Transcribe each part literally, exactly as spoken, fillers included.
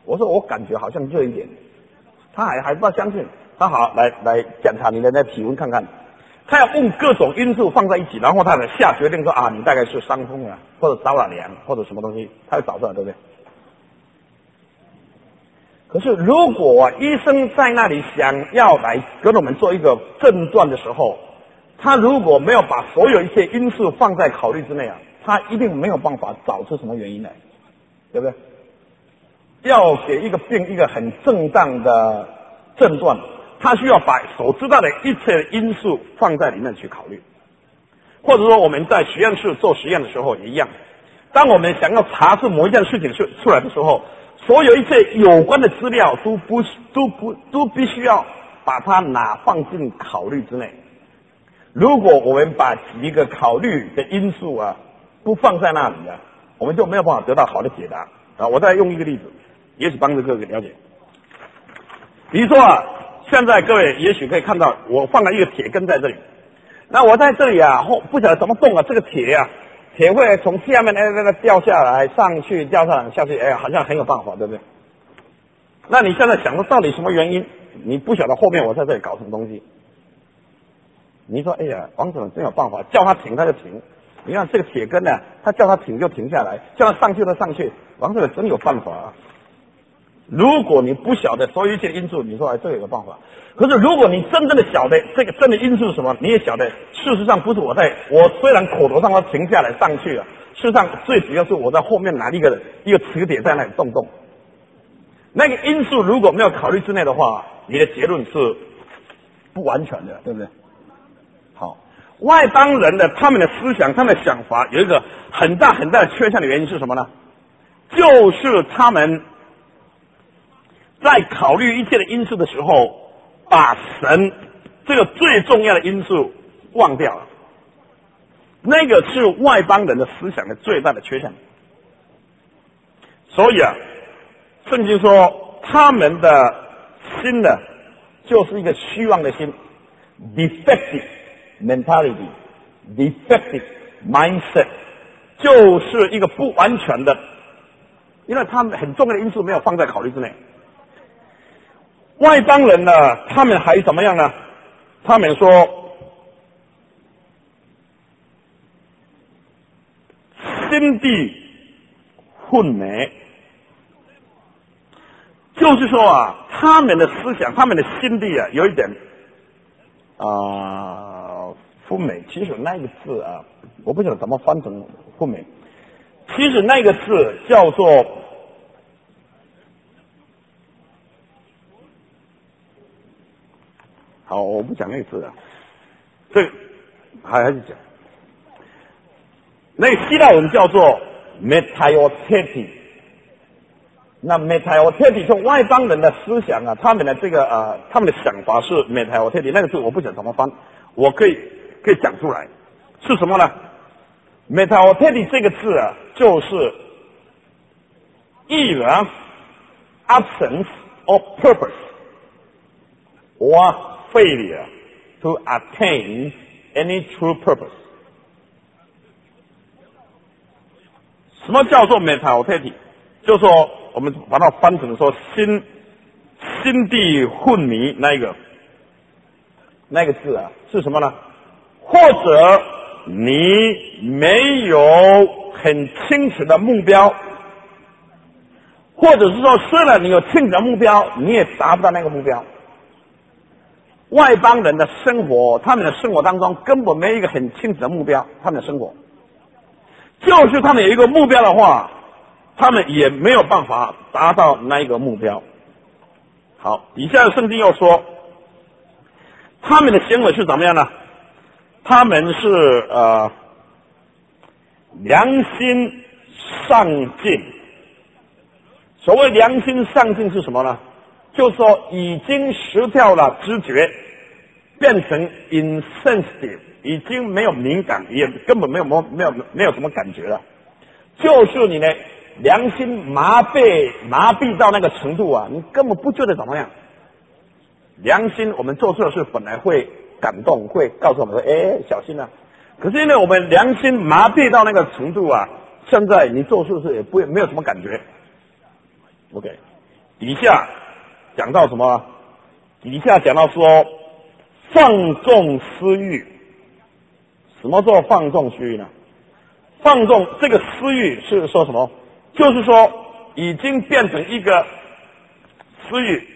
我说我感觉好像热一点，他还还不大相信。他好来来检查你的那体温看看，他要用各种因素放在一起，然后他来下决定说啊，你大概是伤风啊，或者着了凉，或者什么东西，他会找出来，对不对？可是如果啊，医生在那里想要来跟我们做一个诊断的时候，他如果没有把所有一切因素放在考虑之内啊，他一定没有办法找出什么原因来，对不对？要给一个病一个很正当的诊断，他需要把所知道的一切因素放在里面去考虑。或者说我们在实验室做实验的时候也一样，当我们想要查出某一件事情是出来的时候，所有一切有关的资料都不都不都必须要把它拿放进考虑之内。如果我们把几个考虑的因素啊不放在那里啊，我们就没有办法得到好的解答啊。我再用一个例子，也许帮助各位了解。比如说啊，现在各位也许可以看到我放了一个铁根在这里，那我在这里啊后不晓得怎么动啊，这个铁啊铁会从下面那那个掉下来上去掉下来下去，哎，好像很有办法，对不对？那你现在想说到底什么原因？你不晓得后面我在这里搞什么东西。你说哎呀，王总真有办法，叫他停他就停。你看这个铁根呢、啊，他叫他停就停下来，叫他上去就上去。王总真有办法啊！如果你不晓得所有一切因素，你说哎，这有个办法。可是如果你真正的晓得这个真的因素是什么，你也晓得，事实上不是我在，我虽然口头上要停下来上去了，事实上最主要是我在后面拿一个一个磁铁在那里动动。那个因素如果没有考虑之内的话，你的结论是不完全的，对不对？好，外邦人的他们的思想、他们的想法有一个很大很大的缺陷的原因是什么呢？就是他们在考虑一切的因素的时候，把神这个最重要的因素忘掉了。那个是外邦人的思想的最大的缺陷。所以啊，圣经说他们的心呢，就是一个虚妄的心 ，defective mentality, defective mindset， 就是一个不完全的，因为他们很重要的因素没有放在考虑之内。外邦人呢，他们还怎么样呢？他们说心地混迷，就是说啊，他们的思想、他们的心地啊，有一点啊。呃混美，其实那个字啊，我不晓得怎么翻成混美。其实那个字叫做好，我不讲那个字啊，这个还还是讲那个希腊文叫做 metaiothetes。那 metaiothetes 从外邦人的思想啊，他们的这个呃，他们的想法是 metaiothetes， 那个字我不晓得怎么翻，我可以。可以讲出来是什么呢 ？metaiothetes 这个字啊，就是either absence of purpose or failure to attain any true purpose。什么叫做 metaiothetes？ 就是说我们把它翻成说心心地混迷那一个那个字啊，是什么呢？或者你没有很清楚的目标，或者是说虽然你有清楚的目标，你也达不到那个目标。外邦人的生活，他们的生活当中根本没有一个很清楚的目标，他们的生活就是他们有一个目标的话，他们也没有办法达到那一个目标。好，以下的圣经又说他们的行为是怎么样呢？他们是呃良心上进。所谓良心上进是什么呢？就是说已经失掉了知觉，变成 insensitive， 已经没有敏感，也根本没有没有没有什么感觉了。就是你的良心麻痹麻痹到那个程度啊，你根本不觉得怎么样。良心我们做错事本来会感动，会告诉我们说哎小心啊，可是因为我们良心麻痹到那个程度啊，现在你做错事也不没有什么感觉。 OK， 底下讲到什么？底下讲到说放纵私欲。什么叫放纵私欲呢？放纵这个私欲是说什么？就是说已经变成一个私欲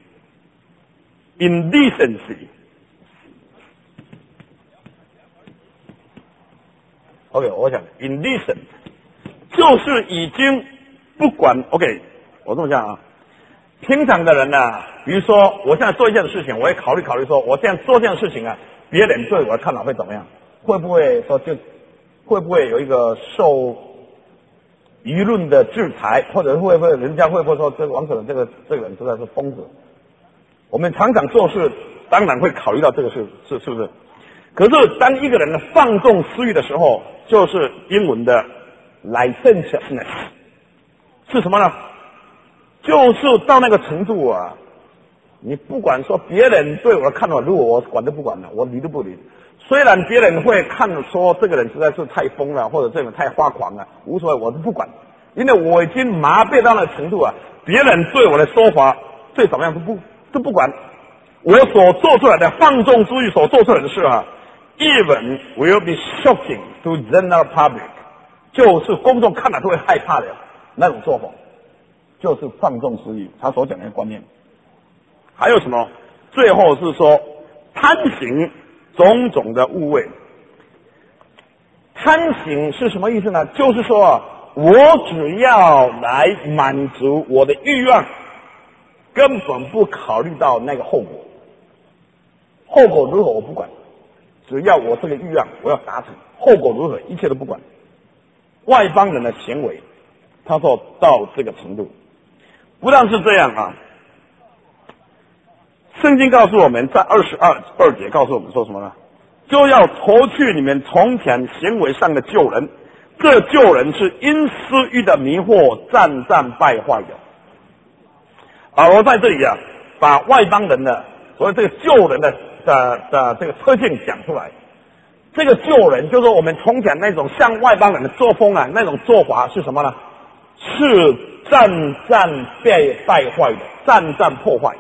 indecency。OK， 我想 indecent 就是已经不管 OK， 我这么讲啊，平常的人呢、啊，比如说我现在做一件事情，我会考虑考虑说，我现在做这件事情啊，别人对我的看法会怎么样？会不会说就会不会有一个受舆论的制裁，或者会不会人家会不会说这个王可能这个这个人实在是疯子？我们常常做事，当然会考虑到这个事，是是不是？可是当一个人放纵私欲的时候，就是英文的 licentiousness， 是什么呢？就是到那个程度啊，你不管说别人对我的看法，如果我管都不管了，我理都不理。虽然别人会看说这个人实在是太疯了，或者这个人太发狂了，无所谓，我都不管，因为我已经麻痹到那个程度啊，别人对我的说法最怎么样都不都不管。我所做出来的放纵私欲所做出来的事啊 ，even will be shocking to general public， 就是公众看了都会害怕的那种做法，就是放纵私欲他所讲的观念。还有什么？最后是说贪行种种的误味。贪行是什么意思呢？就是说啊，我只要来满足我的欲望，根本不考虑到那个后果。后果如何我不管，只要我这个欲望我要达成，后果如何一切都不管。外邦人的行为，他说到这个程度，不但是这样啊。圣经告诉我们，在二十二二节告诉我们说什么呢？就要脱去你们从前行为上的旧人，这旧人是因私欲的迷惑战战败坏的。保罗在这里啊，把外邦人的所谓这个旧人的的的这个特性讲出来。这个旧人就是说我们从前那种像外邦人的作风啊，那种做法是什么呢？是战战被败坏的，战战破坏。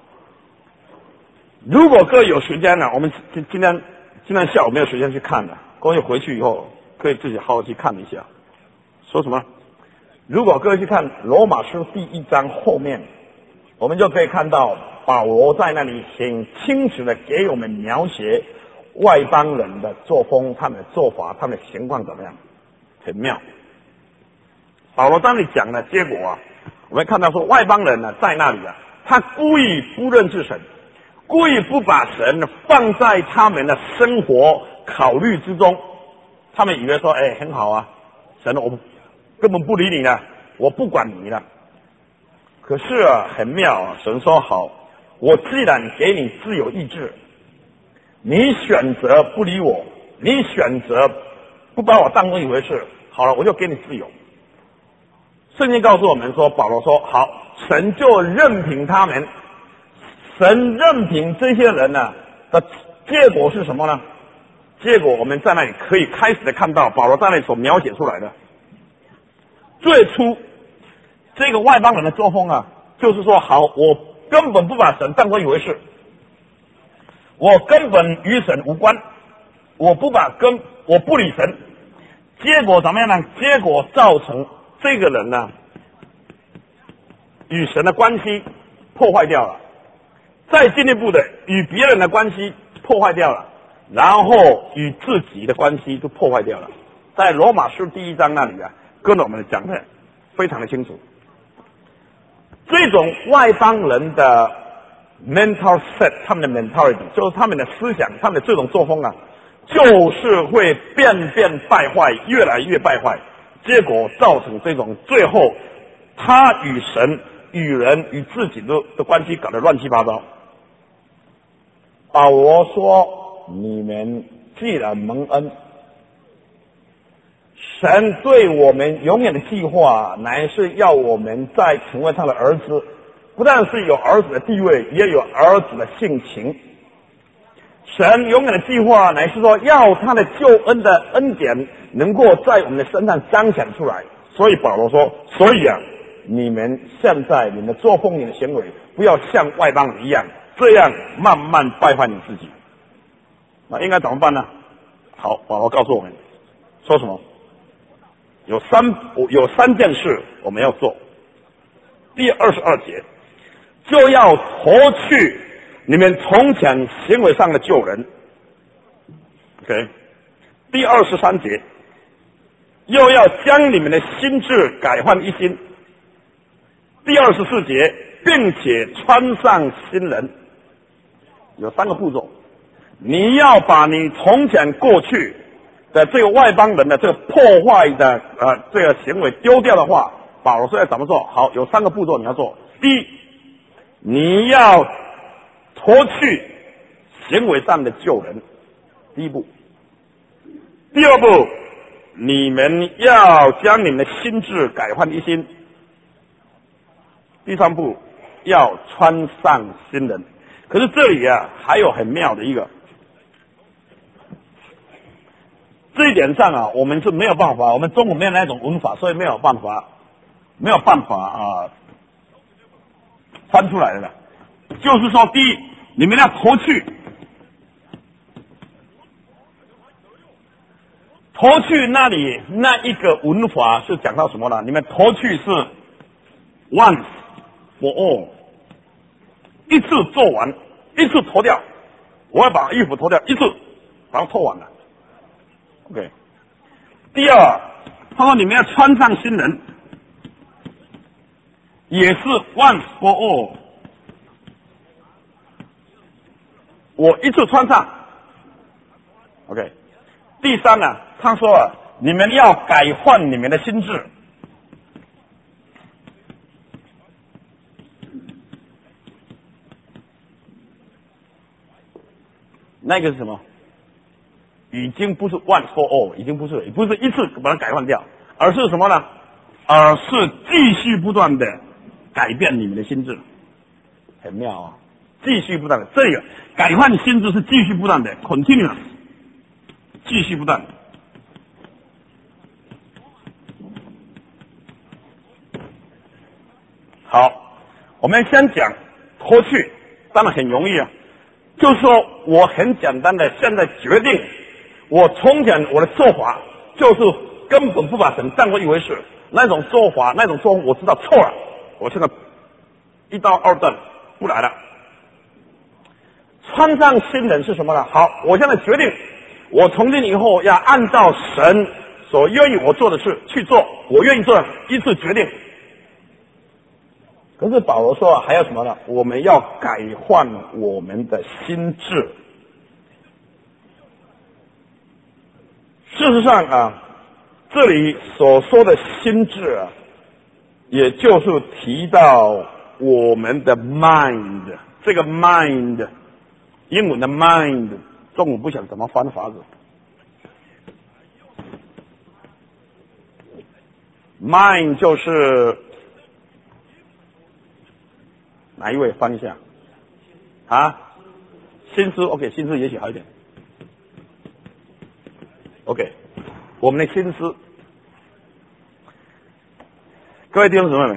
如果各位有时间呢、啊，我们今今天今天下午没有时间去看的，各位回去以后可以自己好好去看一下。说什么？如果各位去看罗马书第一章后面，我们就可以看到保罗在那里很清楚的给我们描写外邦人的作风、他们的做法、他们的情况怎么样，很妙。保罗在那里讲的结果啊，我们看到说外邦人呢在那里啊，他故意不认识神。故意不把神放在他们的生活考虑之中，他们以为说，哎，很好啊，神我根本不理你了，我不管你了。可是啊，很妙啊，神说好，我既然给你自由意志，你选择不理我，你选择不把我当成一回事，好了，我就给你自由。圣经告诉我们说，保罗说好，神就任凭他们。神任凭这些人呢、啊、的结果是什么呢？结果我们在那里可以开始的看到保罗在那里所描写出来的。最初这个外邦人的作风啊，就是说好，我根本不把神当作一回事，我根本与神无关，我不把根我不理神。结果怎么样呢？结果造成这个人呢与神的关系破坏掉了。再进一步的与别人的关系破坏掉了，然后与自己的关系都破坏掉了。在罗马书第一章那里啊，跟我们讲的非常的清楚。这种外邦人的 mental set， 他们的 mentality 就是他们的思想，他们的这种作风啊，就是会变变败坏，越来越败坏，结果造成这种最后他与神、与人、与自己的的关系搞得乱七八糟。保罗说：“你们既然蒙恩，神对我们永远的计划，乃是要我们在成为他的儿子，不但是有儿子的地位，也有儿子的性情。神永远的计划，乃是说要他的救恩的恩典能够在我们的身上彰显出来。所以保罗说，所以啊， 你们现在你们作风、你的行为，不要像外邦人一样，这样慢慢败坏你自己。那应该怎么办呢？好，保罗告诉我们说什么？有三有三件事我们要做。第二十二节，就要脱去你们从前行为上的旧人。OK， 第二十三节，又要将你们的心智改换一新。第二十四节，并且穿上新人。有三个步骤，你要把你从前过去的这个外邦人的这个破坏的呃这个行为丢掉的话，保罗说要怎么做？好，有三个步骤你要做。第一，你要脱去行为上的旧人，第一步。第二步，你们要将你们的心智改换一新。第三步，要穿上新人。可是这里啊，还有很妙的一个，这一点上啊，我们是没有办法，我们中国没有那种文法，所以没有办法，没有办法啊翻出来的。就是说，第一，你们要脱去。脱去那里那一个文法是讲到什么呢？你们脱去是 once for all， 一次做完，一次脱掉。我要把衣服脱掉，一次把它脱完了。OK。第二，他说你们要穿上新人，也是 once for all， 我一次穿上。OK。第三呢，他说啊，你们要改换你们的心智。那个是什么？已经不是 once for all， 已经不是，不是一次把它改换掉，而是什么呢？而是继续不断的改变你们的心智，很妙啊！继续不断的，这个改换心智是继续不断的 ，continuous， 继续不断的。好，我们先讲脱去，当然很容易啊。就是说，我很简单的现在决定，我从前我的做法就是根本不把神当过一回事，那种做法，那种做法我知道错了，我现在一刀二断不来了。穿上新人是什么呢？好，我现在决定，我从今以后要按照神所愿意我做的事去做，我愿意做，一次决定。可是保罗说还有什么呢？我们要改换我们的心智。事实上啊，这里所说的心智啊，也就是提到我们的 mind， 这个 mind， 英文的 mind， 中文不想怎么翻法子。mind 就是哪一位翻一下？啊，心思 ，OK， 心思也许好一点。OK， 我们的心思，各位弟兄姊妹们，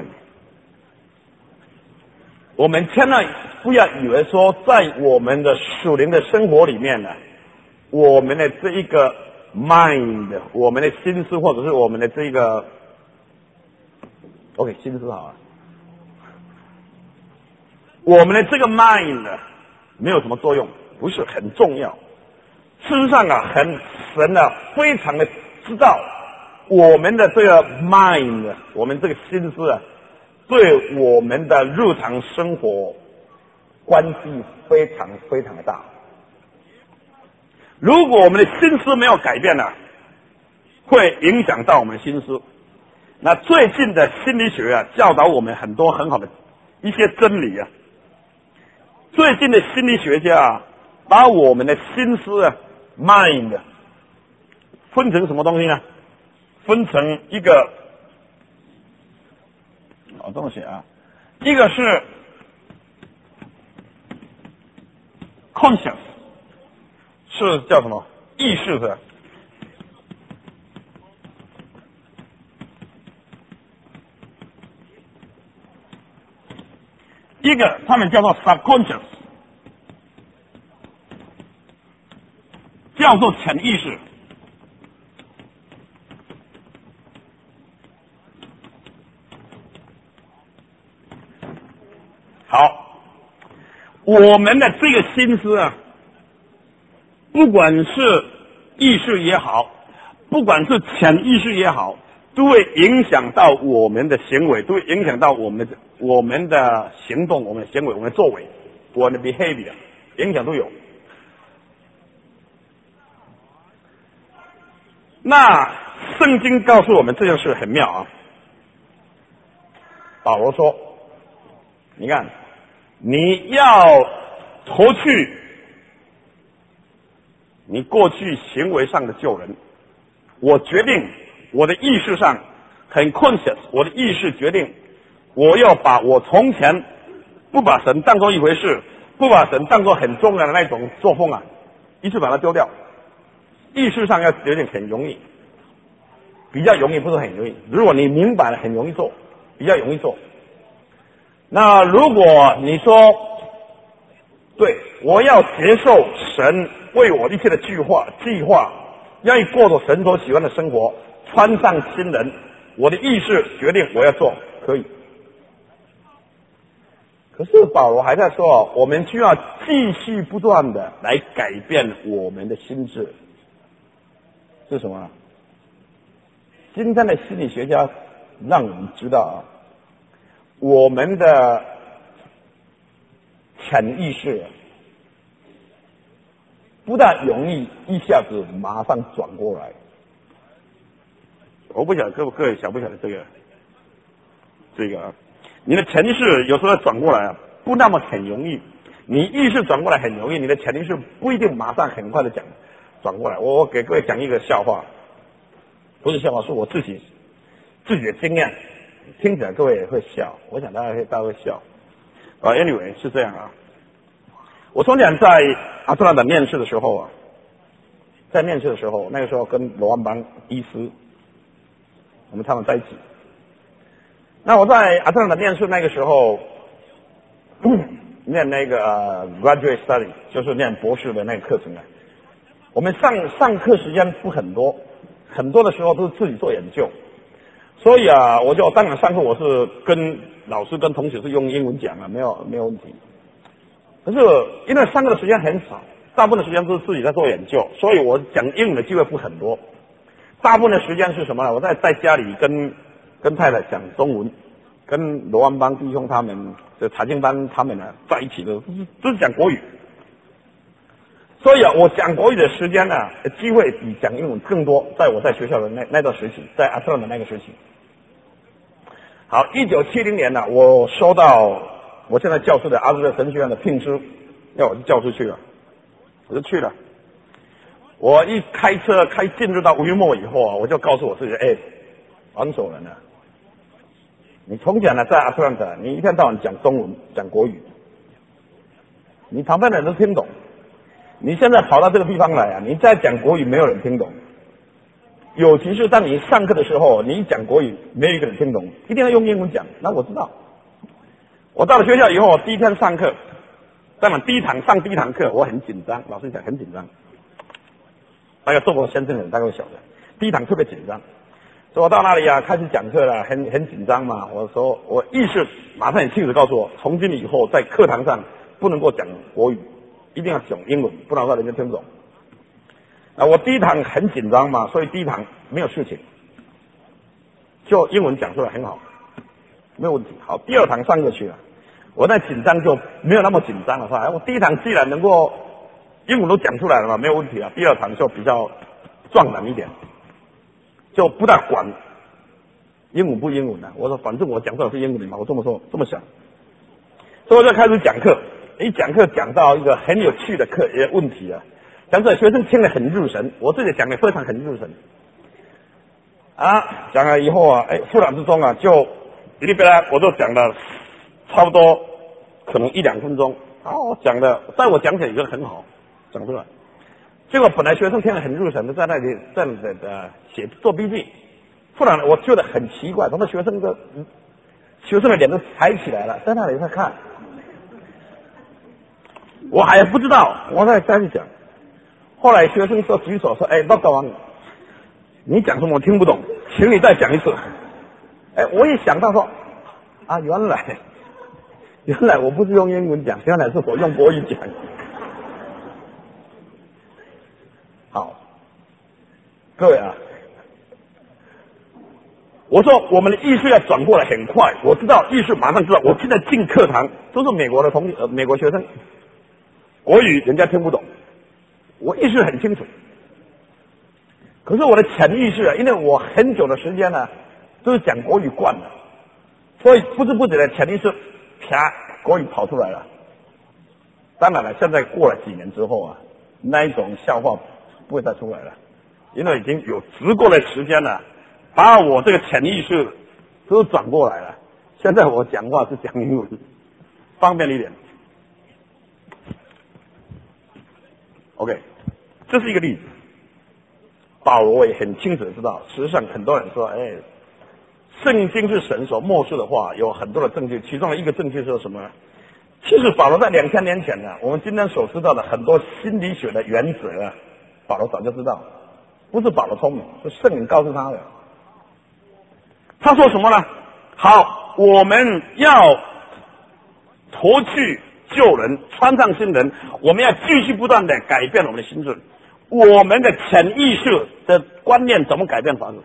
我们千万不要以为说，在我们的属灵的生活里面呢，我们的这一个 mind， 我们的心思，或者是我们的这个 ，OK， 心思好了。我们的这个 mind 没有什么作用，不是很重要。事实上啊，很神啊，非常的知道我们的这个 mind， 我们这个心思啊，对我们的日常生活关系非常非常的大。如果我们的心思没有改变呢、啊，会影响到我们心思。那最近的心理学啊，教导我们很多很好的一些真理啊。最近的心理学家啊，把我们的心思啊 mind 分成什么东西呢？分成一个，好东西啊，一个是 conscious， 是叫什么？意识的。 一个他们叫做 subconscious， 叫做潜意识。好，我们的这个心思啊，不管是意识也好，不管是潜意识也好，都会影响到我们的行为，都会影响到我们的我们的行动、我们的行为、我们的作为、我们的 behavior， 影响都有。那圣经告诉我们这件事很妙啊。保罗说，你看，你要脱去你过去行为上的救人，我决定我的意识上很 conscious， 我的意识决定我要把我从前不把神当作一回事，不把神当作很重要的那种作风啊，一次把它丢掉。意识上要决定很容易，比较容易，不是很容易。如果你明白了，很容易做，比较容易做。那如果你说，对，我要接受神为我一切的计划，计划愿意过着神所喜欢的生活，穿上新人，我的意识决定我要做，可以。可是保罗还在说，我们需要继续不断的来改变我们的心智。是什么？今天的心理学家让我们知道啊，我们的潜意识不但容易一下子马上转过来。我不晓得各位各位晓不晓得这个这个啊？你的潜意识有时候转过来啊，不那么很容易。你意识转过来很容易，你的潜意识不一定马上很快的讲转过来。我我给各位讲一个笑话，不是笑话，是我自己自己的经验，听起来各位也会笑，我想大家会大家会笑。啊 ，anyway 是这样啊。我从前在阿特兰大面试的时候啊，在面试的时候，那个时候跟罗安邦医师，我们他们在一起。那我在阿特兰大面试那个时候，念那个、呃、graduate study， 就是念博士的那个课程啊。我们上上课时间不很多，很多的时候都是自己做研究，所以啊，我就当然上课我是跟老师跟同学是用英文讲啊，没有没有问题。可是因为上课的时间很少，大部分的时间都是自己在做研究，所以我讲英文的机会不很多。大部分的时间是什么呢？我在在家里跟跟太太讲中文，跟罗安邦弟兄他们的查经班他们呢在一起的，都是都是讲国语。所以啊，我讲国语的时间呢，机会比讲英文更多。在我在学校的那那段时期，在阿特兰的那个时期。好，一九七零年呢，我收到我现在教书的阿兹勒神学院的聘书，要我去教书去了，我就去了。我一开车开进入到维莫以后啊，我就告诉我自己，哎，王守仁啊，你从前呢在阿特兰大，你一天到晚讲中文讲国语，你旁边的人都听懂。你现在跑到这个地方来啊，你再讲国语没有人听懂，尤其是当你上课的时候，你讲国语没有一个人听懂，一定要用英文讲。那我知道，我到了学校以后，第一天上课，当然第一堂上第一堂课我很紧张，老师讲很紧张，大概做过先生的人大概会晓得，第一堂特别紧张。所以我到那里啊，开始讲课了，很很紧张嘛。我说我意识马上很清楚告诉我，从今以后在课堂上不能够讲国语。一定要讲英文，不然的话人家听不懂。啊，我第一堂很紧张嘛，所以第一堂没有事情，就英文讲出来很好，没有问题。好，第二堂上过去了，我那紧张就没有那么紧张了，是吧？我第一堂既然能够英文都讲出来了嘛，没有问题啊。第二堂就比较壮胆一点，就不大管英文不英文了。我说反正我讲出来是英文的嘛，我这么说这么想，所以我就开始讲课。一讲课讲到一个很有趣的课呃问题啊，讲出来学生听得很入神，我自己讲的非常很入神。啊，讲了以后啊，哎，忽然之中啊，就里边呢，我就讲了差不多可能一两分钟，啊，我讲的在我讲起来也很好，讲出来。结果本来学生听得很入神的，在那里在那里的写做笔记，忽然我觉得很奇怪，他们学生的学生的脸都抬起来了，在那里在看。 我还不知道，我再再去讲。后来学生说举手说：“哎，报告王，你讲什么我听不懂，请你再讲一次。”哎，我一想到说，啊，原来原来我不是用英文讲，原来是我用国语讲。好，各位啊，我说我们的意识要转过来很快，我知道意识马上知道。我现在进课堂都是美国的同呃美国学生，国语人家听不懂，我意识很清楚。可是我的潜意识啊，因为我很久的时间呢、啊、都是讲国语惯的，所以不知不觉的潜意识啪国语跑出来了。当然了，现在过了几年之后啊，那一种笑话不会再出来了，因为已经有足够的时间了，把我这个潜意识都转过来了。现在我讲话是讲英文，方便一点。OK， 这是一个例子。保罗也很清楚的知道，事实上很多人说，哎，圣经是神所默示的话，有很多的证据，其中的一个证据是什么？其实保罗在两千年前呢，我们今天所知道的很多心理学的原则啊，保罗早就知道，不是保罗聪明，是圣灵告诉他的。他说什么呢？好，我们要脱去旧人，穿上新人，我们要继续不断的改变我们的心智。我们的潜意识的观念怎么改变法子？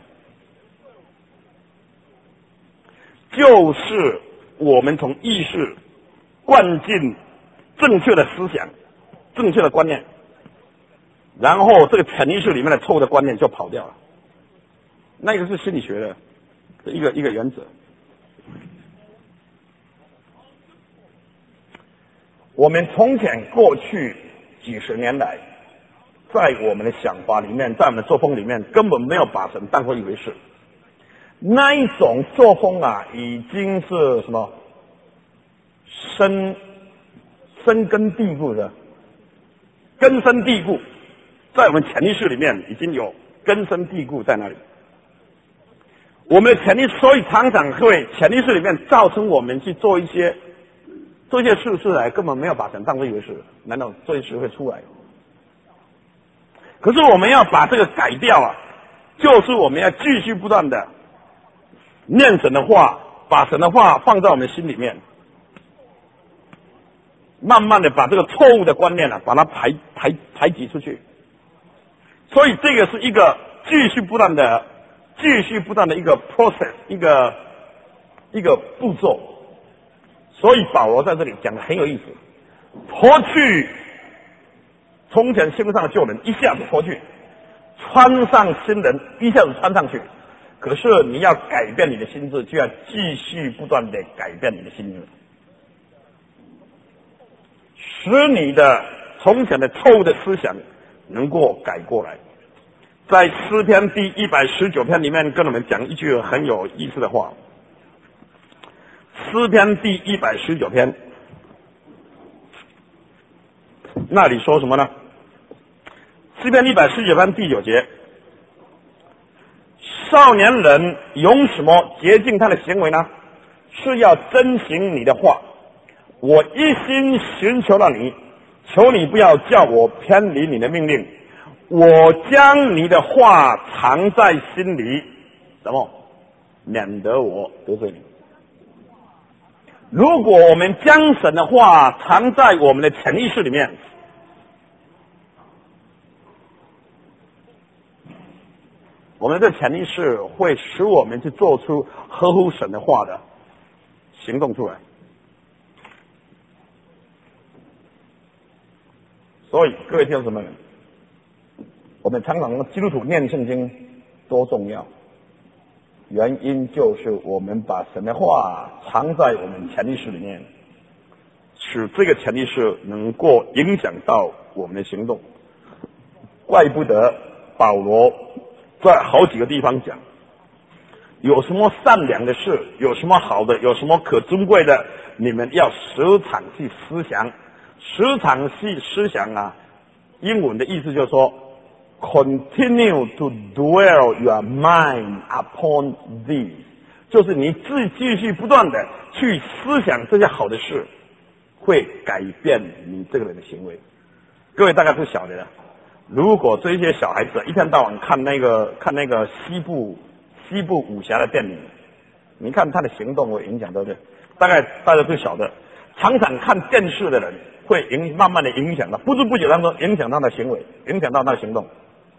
就是我们从意识灌进正确的思想、正确的观念，然后这个潜意识里面的错误的观念就跑掉了。那个是心理学的一个一个原则。我们从前过去几十年来，在我们的想法里面，在我们的作风里面，根本没有把神当作一回事。那一种作风啊，已经是什么深深根蒂固的，根深蒂固，在我们潜意识里面已经有根深蒂固在那里。我们的潜意识，所以常常会潜意识里面造成我们去做一些做一些事事来，根本没有把神当作一回事，难道这一事会出来？可是我们要把这个改掉啊，就是我们要继续不断的念神的话，把神的话放在我们心里面，慢慢的把这个错误的观念啊，把它排排排挤出去。所以这个是一个继续不断的、继续不断的一个 process， 一个一个步骤。所以保罗在这里讲的很有意思，脱去从前心上的旧人，一下子脱去，穿上新人，一下子穿上去。可是你要改变你的心智，就要继续不断的改变你的心智，使你的从前的错误的思想能够改过来。在诗篇第一百十九篇里面跟我们讲一句很有意思的话。诗篇第一百十九篇那里说什么呢？诗篇一百十九篇第九节，少年人用什么洁净他的行为呢？是要遵行你的话。我一心寻求了你，求你不要叫我偏离你的命令。我将你的话藏在心里，什么？免得我得罪你。如果我们将神的话藏在我们的潜意识里面，我们的潜意识会使我们去做出合乎神的话的行动出来。所以各位听众朋友们，我们常常基督徒念圣经多重要，原因就是我们把神的话藏在我们潜意识里面，使这个潜意识能够影响到我们的行动。怪不得保罗在好几个地方讲，有什么善良的事，有什么好的，有什么可尊贵的，你们要时常去思想。时常去思想啊，英文的意思就是说 continue to dwell your mind upon these， 就是你自己继续不断的去思想这些好的事， 会改变你这个人的行为。各位大概不晓得了，如果这些小孩子一天到晚看那个看那个西部西部武侠的电影，你看他的行动会影响，对不对？大概大家都晓得，常常看电视的人会影慢慢的影响到，不知不觉当中影响到他的行为，影响到他的行动。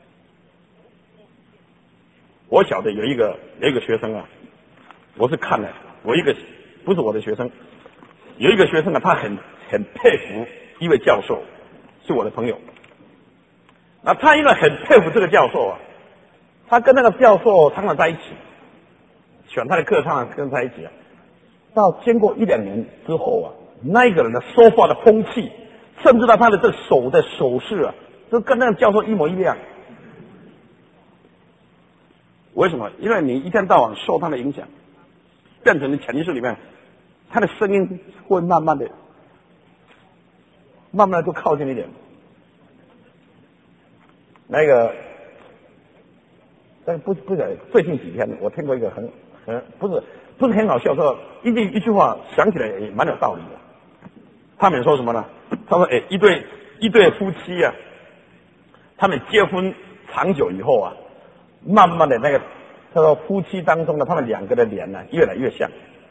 我晓得有一个有一个学生啊，我是看了，我一个不是我的学生，有一个学生啊，他很很佩服一位教授，是我的朋友。那他因为很佩服这个教授啊，他跟那个教授常常在一起，选他的课常常跟他在一起啊。到经过一两年之后啊，那个人的说话的风气，甚至到他的这手的手势啊，都跟那个教授一模一样。为什么？因为你一天到晚受他的影响，变成你潜意识里面，他的声音会慢慢的、慢慢的都靠近一点。那个，但不不是最近几天，我听过一个很很不是不是很好笑，说一句一句话想起来也蛮有道理的。他们说什么呢？他说：“哎，一对一对夫妻啊，他们结婚长久以后啊。”慢慢的那个，他说夫妻当中呢，他们两个的脸呢越来越像。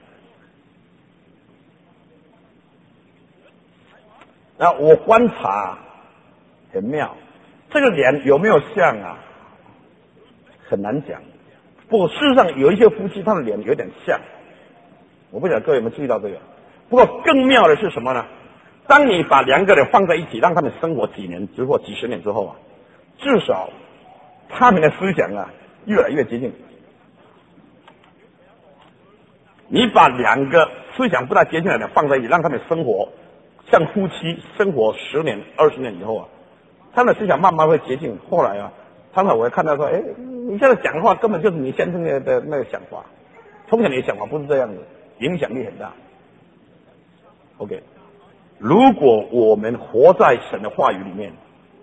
那我观察很妙，这个脸有没有像啊？很难讲。不过事实上有一些夫妻他的脸有点像，我不晓得各位有没有注意到这个。不过更妙的是什么呢？当你把两个人放在一起，让他们生活几年之后、几十年之后啊，至少他们的思想啊，越来越接近。你把两个思想不大接近的人放在一起，让他们生活像夫妻生活十年、二十年以后啊，他们的思想慢慢会接近。后来啊，常常我会看到说，哎，你现在讲话根本就是你先生的的那个想法，从前你的想法不是这样的，影响力很大。OK， 如果我们活在神的话语里面，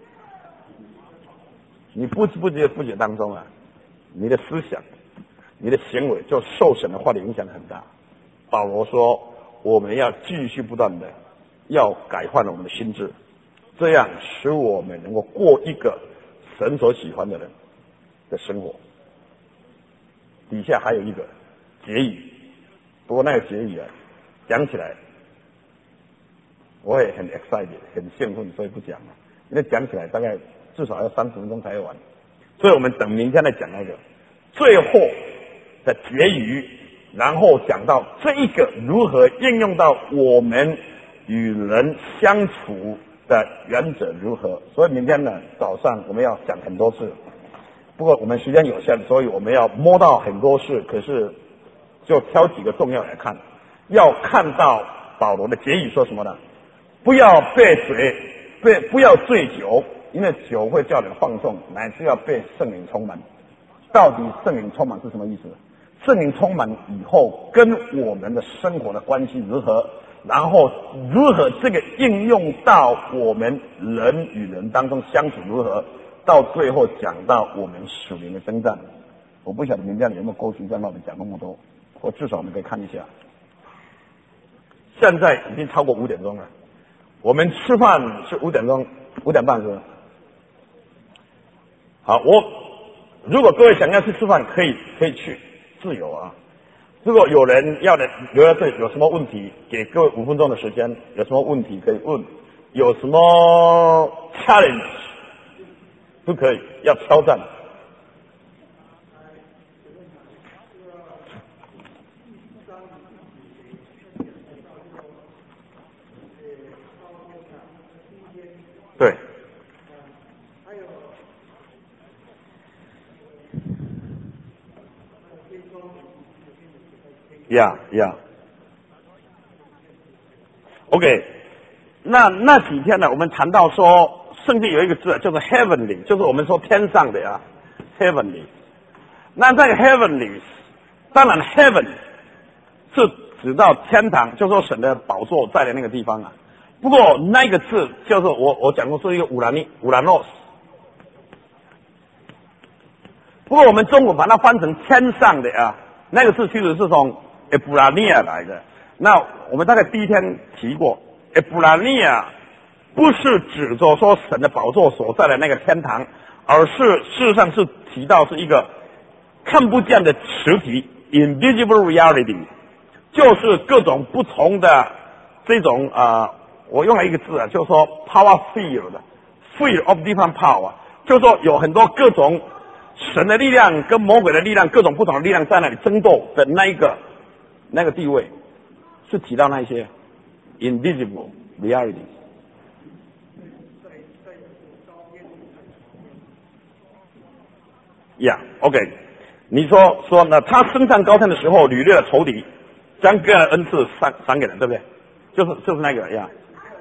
你不知不觉不觉当中啊，你的思想、你的行为就受神的话的影响很大。保罗说，我们要继续不断的要改换我们的心智，这样使我们能够过一个神所喜欢的人的生活。底下还有一个结语，不过那个结语啊，讲起来我也很 excited， 很兴奋，所以不讲了，因为讲起来大概至少要三十分钟才完，所以我们等明天再讲那个最后的结语，然后讲到这一个如何应用到我们与人相处的原则如何。所以明天呢早上我们要讲很多次，不过我们时间有限，所以我们要摸到很多事，可是就挑几个重要来看。要看到保罗的结语说什么呢？不要被嘴被不要醉酒，因为酒会叫人放纵，乃是要被圣灵充满。到底圣灵充满是什么意思？圣灵充满以后跟我们的生活的关系如何，然后如何这个应用到我们人与人当中相处如何，到最后讲到我们属灵的征战。我不晓得明天有没有过去在那里讲那么多，我至少我们可以看一下。现在已经超过五点钟了，我们吃饭是五点钟，五点半是吧？好，我如果各位想要去吃饭，可以可以去，自由啊。如果有人要的留在这里，有什么问题，给各位五分钟的时间，有什么问题可以问，有什么 challenge 都可以，要挑战。对。呀呀 ，OK， 那那几天呢，我们谈到说，圣经有一个字叫做 heavenly， 就是我们说天上的啊 ，heavenly。那这个 heavenly， 当然 heaven 是指到天堂，就是说神的宝座在的那个地方啊。不过那个字就是我我讲过是一个乌兰尼乌兰诺斯。不过我们中文把它翻成天上的啊，那个字其实是从埃布拉尼亚来的。那我们大概第一天提过， 诶，布拉尼亚不是指着说神的宝座所在的那个天堂，而是事实上是提到是一个看不见的实体 （invisible reality）， 就是各种不同的这种呃，我用了一个字啊，就是说 power field，field of different power， 就是说有很多各种神的力量跟魔鬼的力量，各种不同的力量在那里争斗的那一个那个地位，是提到那些 invisible reality。呀、yeah, ，OK， 你说说呢？他升上高天的时候，掳掠了仇敌，将各样的恩赐赏赏给人，对不对？就是就是那个呀。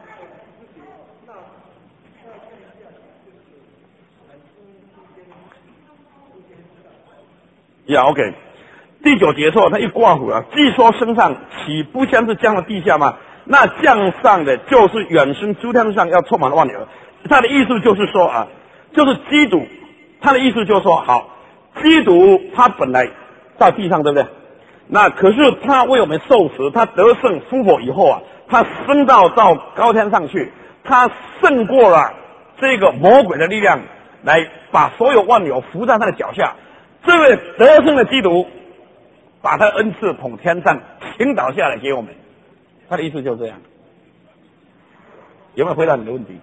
呀、yeah, ，OK， 第九节说他一挂虎啊，既说升上，岂不先是降到地下吗？那降上的就是远升诸天上，要充满万有。他的意思就是说啊，就是基督，他的意思就是说，好。基督他本来到地上，对不对？那可是他为我们受死，他得胜复活以后啊，他升到到高天上去，他胜过了这个魔鬼的力量，来把所有万有伏在他的脚下。这位得胜的基督，把他恩赐从天上倾倒下来给我们。他的意思就是这样。有没有回答你的问题？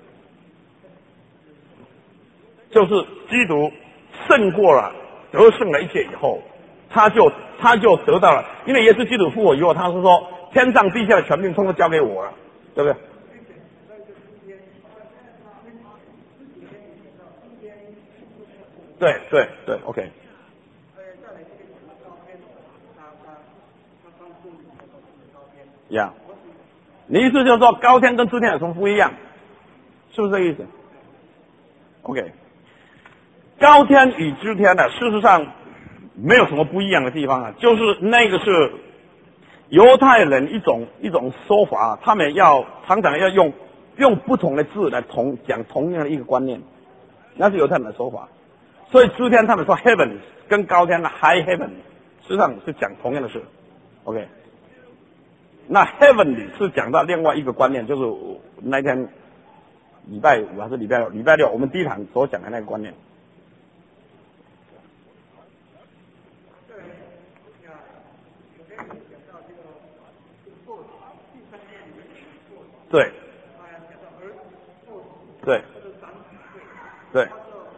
就是基督胜过了。得胜了一切以后，他就他就得到了，因为耶稣基督复活以后，他是说天上地下的权柄通通交给我了，对不对？对对对 ，OK。呀、yeah. ，你意思就是说高天跟支天有什么不一样？是不是这个意思 ？OK。高天与支天呢，事实上没有什么不一样的地方啊，就是那个是犹太人一种一种说法，他们要常常要用用不同的字来同讲同样的一个观念，那是犹太人的说法。所以支天他们说 heaven 跟高天的 high heaven 实际上是讲同样的事 ，OK。那 heavenly 是讲到另外一个观念，就是那天礼拜五还是礼拜六？礼拜六我们第一堂所讲的那个观念。对，对，对。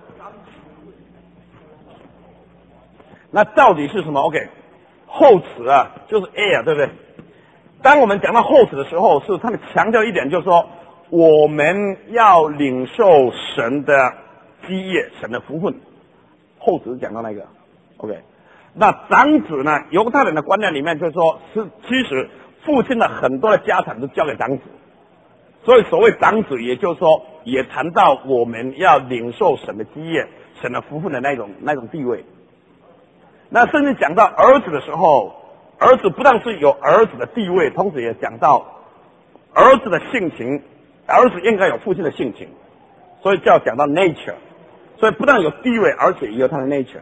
那到底是什么 ？OK， 后词啊，就是 air， 对不对？当我们讲到后词的时候，是他们强调一点，就是说我们要领受神的基业、神的福分。后词讲到那个 ，OK。那长子呢？犹太人的观念里面就是说，是其实父亲的很多的家产都交给长子。所以所谓长子，也就是说，也谈到我们要领受神的基业、神的福分的那种那种地位。那甚至讲到儿子的时候，儿子不但是有儿子的地位，同时也讲到儿子的性情，儿子应该有父亲的性情，所以就要讲到 nature。所以不但有地位，而且也有他的 nature。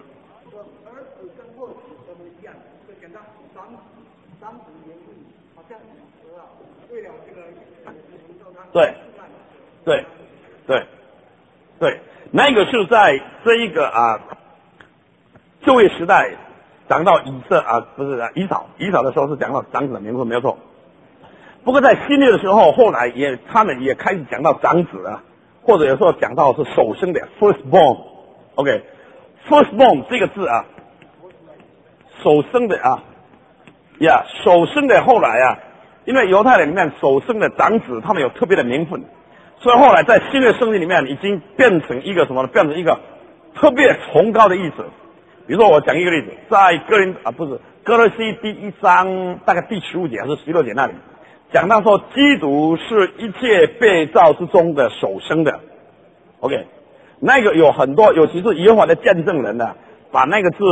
对，对，对，对，那个是在这一个啊旧约时代讲到以色啊，不是以扫，以扫的时候是讲到长子的名分，没有错。不过在新约的时候，后来也他们也开始讲到长子啊，或者有时候讲到是首生的 firstborn。OK，firstborn 这个字啊，首生的啊，呀，首生的后来啊。因为犹太人里面首生的长子，他们有特别的名分，所以后来在新约圣经里面已经变成一个什么呢？变成一个特别崇高的意思。比如说，我讲一个例子，在哥林啊不是哥罗西第一章大概第十五节还是十六节那里，讲到说基督是一切被造之中的首生的。OK， 那个有很多，尤其是耶和华的见证人呢、啊，把那个字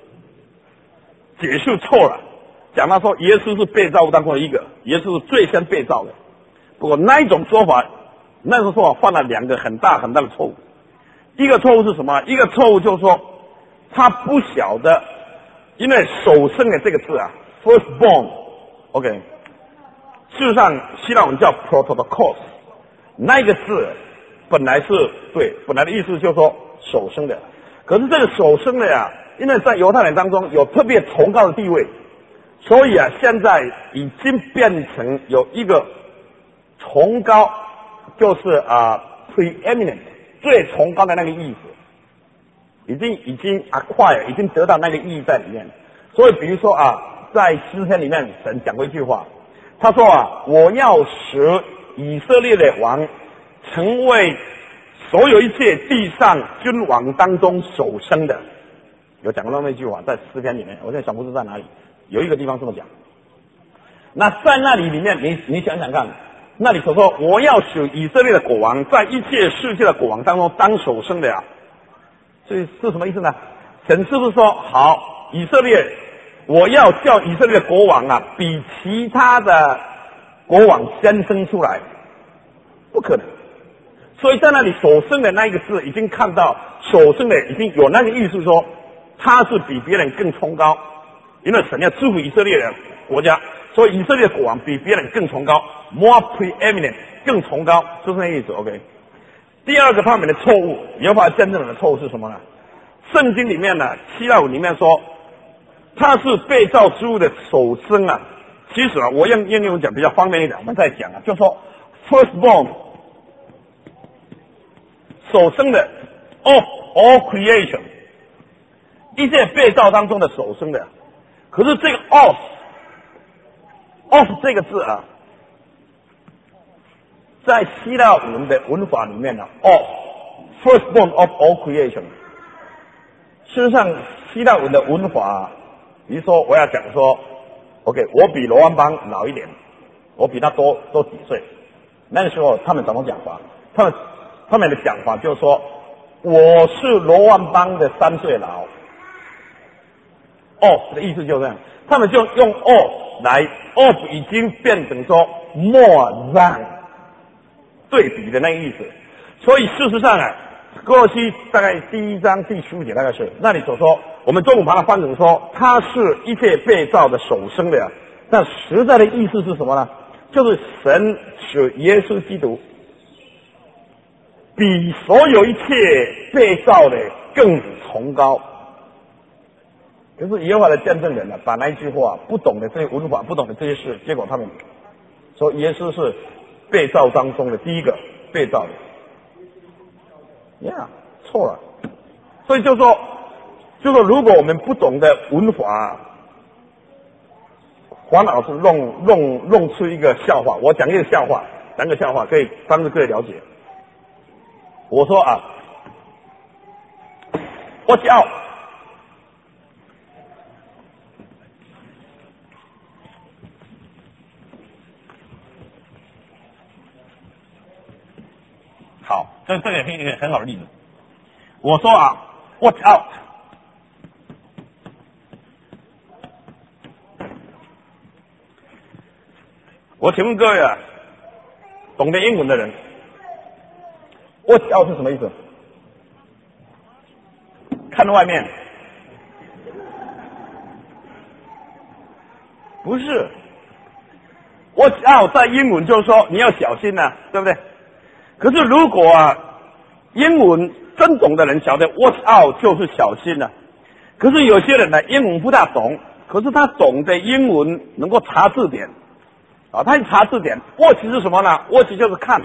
解释错了。讲到说耶稣是被造物当中的一个，耶稣是最先被造的。不过那一种说法，那种说法犯了两个很大很大的错误。一个错误是什么？一个错误就是说他不晓得，因为首生的这个字啊 ，firstborn，OK，、okay, 事实上，希腊文叫 prototokos， 那个字本来是对，本来的意思就是说首生的。可是这个首生的呀，因为在犹太人当中有特别崇高的地位，所以啊，现在已经变成有一个崇高，就是啊 preeminent 最崇高的那个意思，已经已经 acquire 已经得到那个意义在里面。所以，比如说啊，在诗篇里面，神讲过一句话，他说啊，我要使以色列的王成为所有一切地上君王当中首生的。有讲过那么一句话，在诗篇里面，我现在想不出在哪里，有一个地方这么讲。那在那里里面，你你想想看，那里所说我要使以色列的国王在一切世界的国王当中当首生的呀，这是什么意思呢？神是不是说好，以色列我要叫以色列的国王啊，比其他的国王先生出来？不可能。所以在那里首生的那一个字，已经看到首生的已经有那个意思说，他是比别人更崇高，因为神要祝福以色列的国家，所以以色列国王比别人更崇高 ，more preeminent 更崇高，就是那个意思。OK。第二个他们的错误，耶和华见证人的错误是什么呢？圣经里面呢，希腊文里面说，他是被造之物的首生啊。其实啊，我用用英文讲比较方便一点，我们再讲啊，就说 firstborn。首生的 of all creation， 一切被造当中的首生的。可是这个 of of 这个字啊，在希腊文的文法里面呢 of firstborn of all creation， 事实上希腊文的文法、啊，比如说我要讲说 OK， 我比罗安邦老一点，我比他多多几岁，那个时候他们怎么讲法？他们他们的讲法就是说，我是罗万邦的三岁老。of 的意思就这样，他们就用 of 来 of 已经变成说 more than 对比的那个意思。所以事实上啊，哥罗西大概第一章第十五节那个是那里所说，我们中文把它翻成说，他是一切被造的首生的呀。但实在的意思是什么呢？就是神使耶稣基督比所有一切被造的更崇高。可是耶和华的见证人呢、啊，把那一句话不懂得这些文法，不懂得这些事，结果他们说耶稣是被造当中的第一个被造的，呀、yeah, 错了。所以就说，就说如果我们不懂得文法，黄老师弄弄弄出一个笑话，我讲一个笑话，讲个笑话可以帮助各位了解。我说啊，我叫好，这这个也是一个很好的例子。我说啊 ，watch out， 我请问各位啊，懂得英文的人 ，watch out 是什么意思？看外面，不是 ，watch out 在英文就是说你要小心呐、啊，对不对？可是如果啊，英文真懂的人晓得 watch out 就是小心啊。可是有些人呢，英文不大懂，可是他懂得英文能够查字典啊，他一查字典 watch 是什么呢？ watch 就是看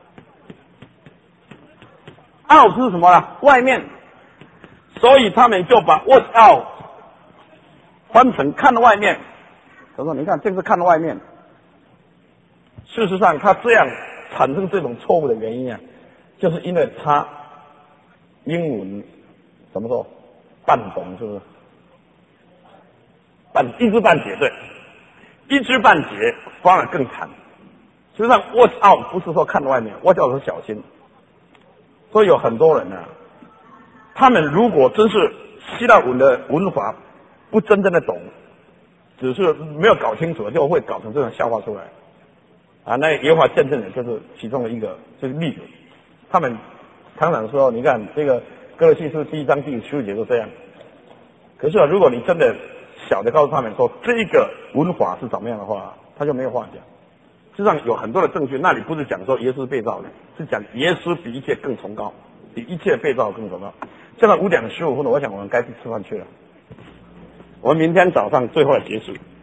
，out 是什么呢？外面，所以他们就把 watch out 翻成看外面。他说：“你看，这是看外面。”事实上，他这样产生这种错误的原因啊，就是因为他英文怎么说半懂，是不是？半一知半解，对，一知半解反而更惨。实际上 ，watch out 不是说看外面 ，watch out 是小心。所以有很多人呢、啊，他们如果真是希腊文的文法不真正的懂，只是没有搞清楚，就会搞成这种笑话出来。啊，那耶和华见证人就是其中的一个这个例子。他们常常说，你看这个哥罗西书第一章第十五节就这样。可是啊，如果你真的晓得告诉他们说这个文法是怎么样的话，他就没有话讲。 实际上有很多的证据，那里不是讲说耶稣是被造的，是讲耶稣比一切更崇高，比一切被造更崇高。现在五点十五分了，我想我们该去吃饭去了。我们明天早上最后来结束。